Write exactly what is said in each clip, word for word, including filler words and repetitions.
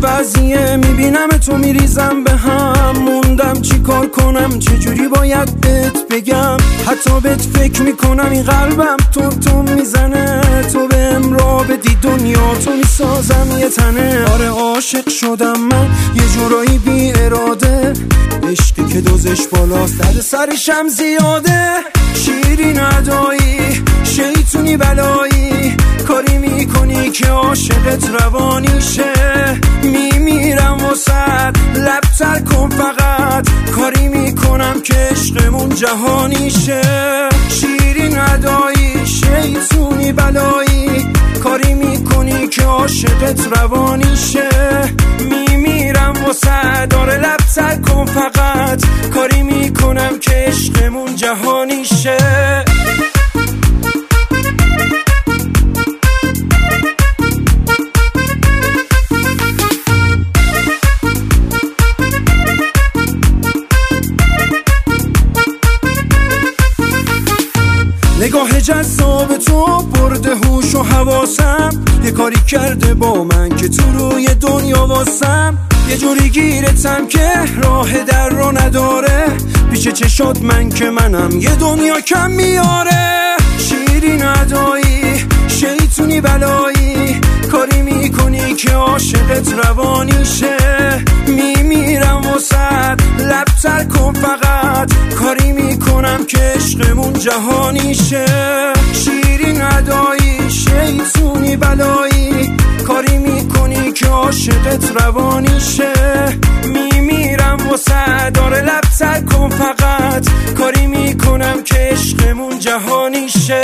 بعضیه میبینم تو میریزم به هم، موندم چی کار کنم، چجوری باید بهت بگم. حتی بهت فکر میکنم این قلبم تون تون میزنه، تو بهم راه بدی دنیا تو میسازم یه تنه. آره عاشق شدم من یه جورایی بی اراده، عشقی که دوزش بالاست در سرشم زیاده. شیرین ادایی شیطونی بلایی، کاری میکنی که عاشقت روانی شه. میمیرم واسد لب تر کن فقط، کاری میکنم که عشقمون جهانی شه. شیرین ادایی شیطونی بلایی، کاری میکنی که عاشقت روانی شه. میمیرم واسد آره لب تر کن فقط، کاری میکنم که عشقمون جهانی شه. نگاه جذاب تو برده هوش و حواسم، یه کاری کرده با من که تو روی دنیا واسم. یه جوری گیرتم که راه در رو نداره، پیش چشات من که منم یه دنیا کم میاره. شیرین ادایی شیطونی بلایی، کاری میکنی که عاشقت روانی شه. میمیرم واسد لب تر کن فقط، کاری میکنم که عشقمون جهانی شه. شیرین ادایی شیطونی بلایی، کاری میکنی که عاشقت روانی شه. میمیرم واسد آره لب تر کن فقط، کاری میکنم که عشقمون جهانی شه.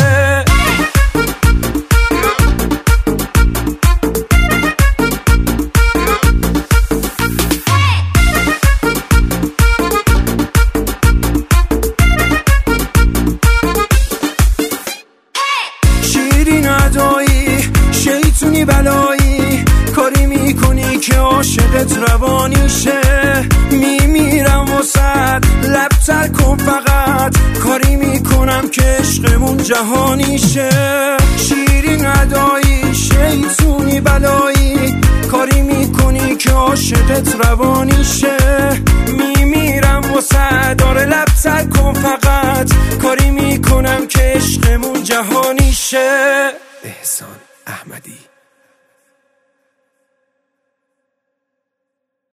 شیطونی بلایی، کاری میکنی که عاشقت روانی شه. میمیرم واسد لب تر کن فقط، کاری میکنم که عشقمون جهانی شه. شیرین ادایی شیطونی بلایی، کاری میکنی که عاشقت روانی شه. میمیرم واسد آره لب تر کن فقط، کاری میکنم که عشقمون جهانی شه. احسان احمدی.